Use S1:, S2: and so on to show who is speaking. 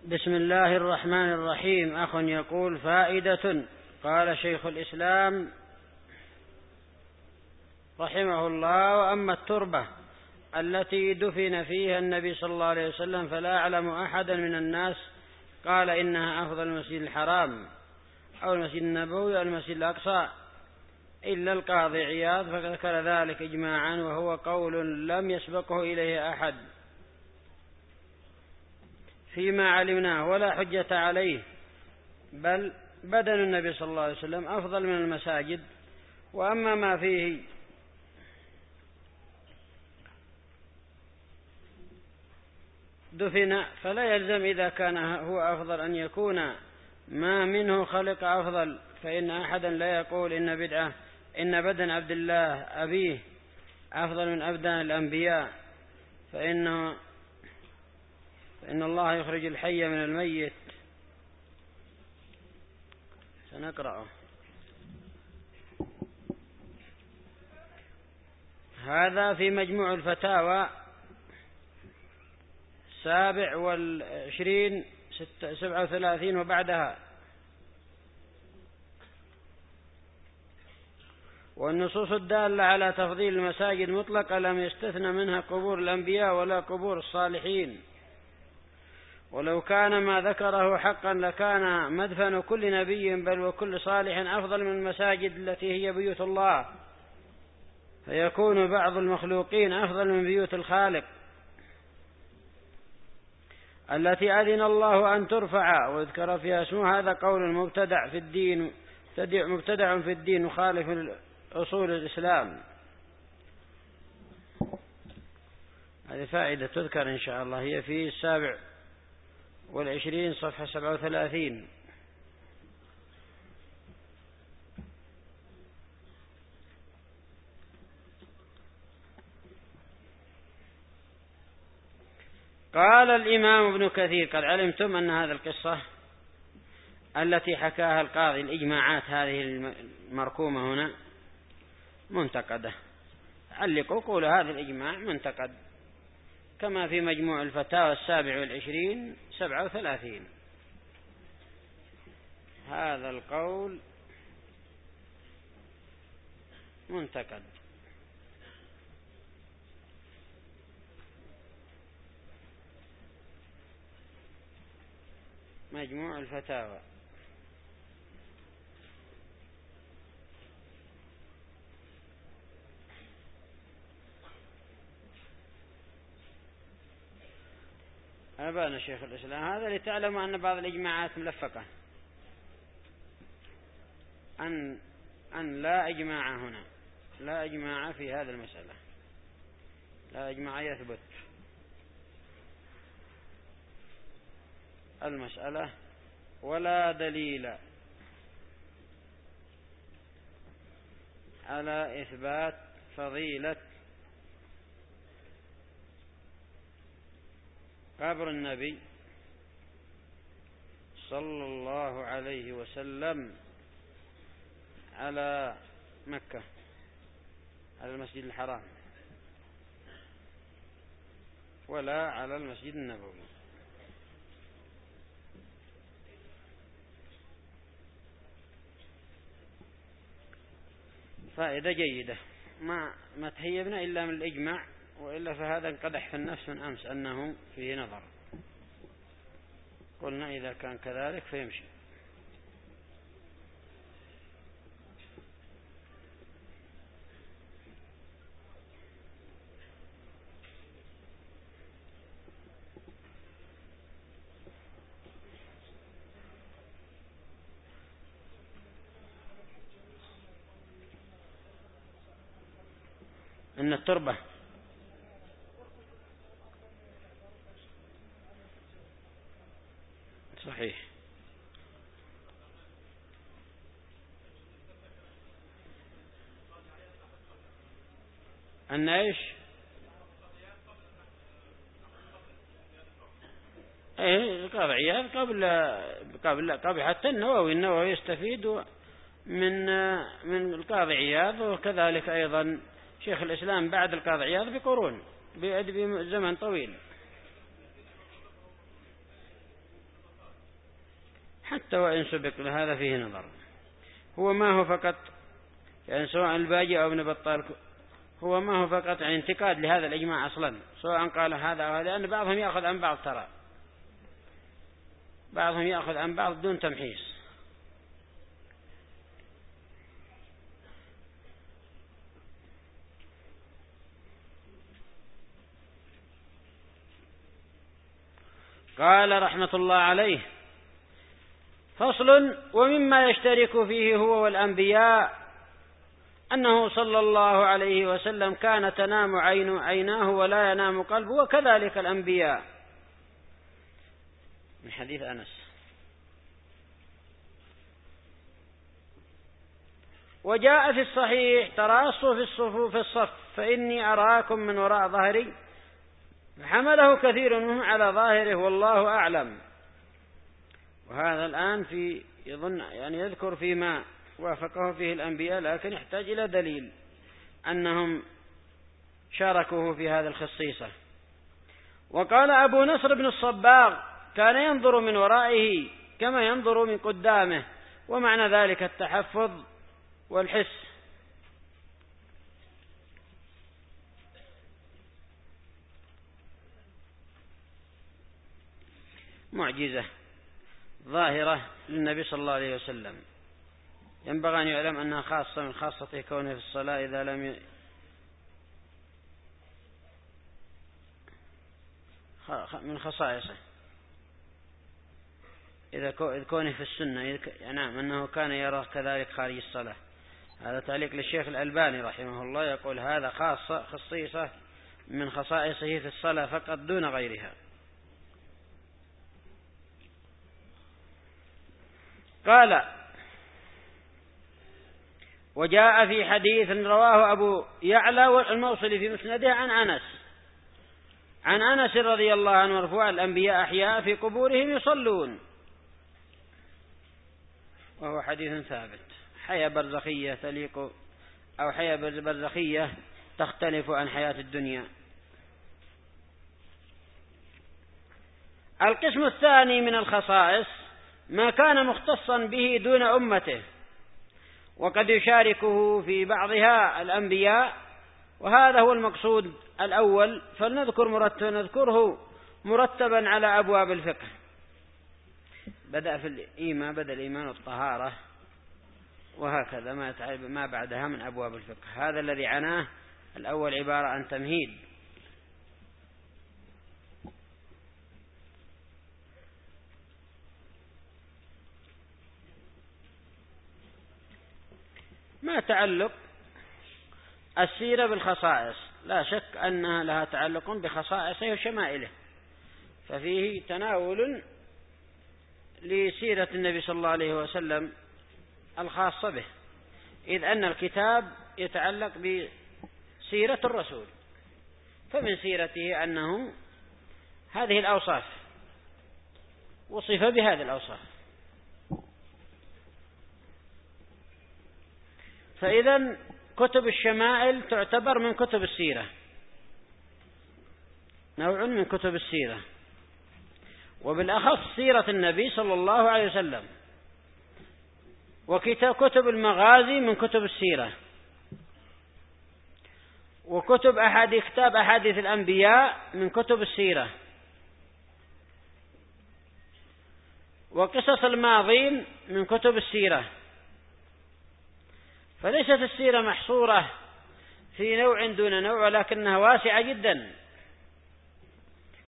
S1: بسم الله الرحمن الرحيم. أخ يقول: فائدة. قال شيخ الإسلام رحمه الله: وأما التربة التي دفن فيها النبي صلى الله عليه وسلم فلا أعلم أحدا من الناس قال إنها أفضل المسجد الحرام أو المسجد النبوي أو المسجد الأقصى إلا القاضي عياض، فذكر ذلك إجماعا، وهو قول لم يسبقه إليه أحد فيما علمناه ولا حجة عليه، بل بدن النبي صلى الله عليه وسلم أفضل من المساجد. وأما ما فيه دفن فلا يلزم إذا كان هو أفضل أن يكون ما منه خلق أفضل، فإن أحدا لا يقول إن بدن عبد الله أبيه أفضل من أبدان الأنبياء، فإن الله يخرج الحي من الميت. سنقرأه. هذا في مجموع الفتاوى 27 37 وبعدها. والنصوص الدالة على تفضيل المساجد مطلقة لم يستثنى منها قبور الأنبياء ولا قبور الصالحين، ولو كان ما ذكره حقا لكان مدفن كل نبي بل وكل صالح أفضل من المساجد التي هي بيوت الله، فيكون بعض المخلوقين أفضل من بيوت الخالق التي أذن الله أن ترفع ويذكر فيها اسمه. هذا قول مبتدع في الدين مخالف أصول الإسلام. هذه فائدة تذكر إن شاء الله، هي في 27 صفحة 37. قال الإمام ابن كثير: قد علمتم أن هذه القصة التي حكاها القاضي، الإجماعات هذه المركومة هنا منتقدة. علقوا قول هذا الإجماع منتقد كما في مجموع الفتاوى 27 37. هذا القول منتقد. مجموع الفتاوى. أبان شيخ الإسلام هذا لتعلم أن بعض الإجماعات ملفقة، أن لا إجماع هنا، لا إجماع في هذه المسألة، لا إجماع يثبت المسألة ولا دليل على إثبات فضيلة قبر النبي صلى الله عليه وسلم على مكة، على المسجد الحرام، ولا على المسجد النبوي. فائدة جيدة ما تهيبنا إلا من الإجماع، وإلا فهذا انقدح في النفس من أمس أنه فيه نظر. قلنا إذا كان كذلك فيمشي. إن التربة صحيح. أن إيش؟ القاضي عياض قبل حتى النووي يستفيد من القاضي عياض، وكذلك أيضا شيخ الإسلام بعد القاضي عياض بقرون، بزمن طويل. حتى وإن سبق لهذا فيه نظر. هو ما هو فقط يعني سواء الباجي أو ابن بطال هو ما هو فقط يعني انتقاد لهذا الإجماع أصلا، سواء قال هذا أو هذا، لأن بعضهم يأخذ عن بعض، ترى بعضهم يأخذ عن بعض دون تمحيص. قال رحمة الله عليه: فصل: ومما يشترك فيه هو والأنبياء أنه صلى الله عليه وسلم كان تنام عيناه ولا ينام قلبه، وكذلك الأنبياء، من حديث أنس. وجاء في الصحيح: تراصوا في الصفوف الصف فإني أراكم من وراء ظهري، فحمله كثير منهم على ظاهره والله أعلم. وهذا الآن في يظن يعني يذكر فيما وافقه فيه الأنبياء، لكن يحتاج إلى دليل أنهم شاركوه في هذا الخصيصة. وقال أبو نصر بن الصباغ: كان ينظر من ورائه كما ينظر من قدامه، ومعنى ذلك التحفظ والحس. معجزة ظاهرة للنبي صلى الله عليه وسلم، ينبغي أن يعلم أنها خاصة من خاصة كونه في الصلاة إذا لم من خصائصه، إذا كونه في السنة، نعم أنه كان يرى كذلك خارج الصلاة. هذا تعليق للشيخ الألباني رحمه الله، يقول هذا خصيصة من خصائصه في الصلاة فقط دون غيرها. قال: وجاء في حديث رواه أبو يعلى والموصلي في مسنده عن أنس رضي الله عنه مرفوعا: الأنبياء أحياء في قبورهم يصلون. وهو حديث ثابت. حياة برزخية تليق أو حياة برزخية تختلف عن حياة الدنيا. القسم الثاني من الخصائص ما كان مختصا به دون أمته، وقد يشاركه في بعضها الأنبياء، وهذا هو المقصود الأول، فلنذكره مرتبا على أبواب الفقه. بدأ في الإيمان، بدأ الإيمان والطهارة، وهكذا ما بعدها من أبواب الفقه. هذا الذي عناه الأول عبارة عن تمهيد. ما تعلق السيرة بالخصائص، لا شك أنها لها تعلق بخصائصه وشمائله، ففيه تناول لسيرة النبي صلى الله عليه وسلم الخاصة به، إذ أن الكتاب يتعلق بسيرة الرسول، فمن سيرته أنه هذه الأوصاف وصف بهذه الأوصاف. فإذا كتب الشمائل تعتبر من كتب السيرة، نوع من كتب السيرة، وبالأخص سيرة النبي صلى الله عليه وسلم. وكتب المغازي من كتب السيرة، وكتاب أحاديث الأنبياء من كتب السيرة، وقصص الماضين من كتب السيرة. فليست السيرة محصورة في نوع دون نوع، ولكنها واسعة جدا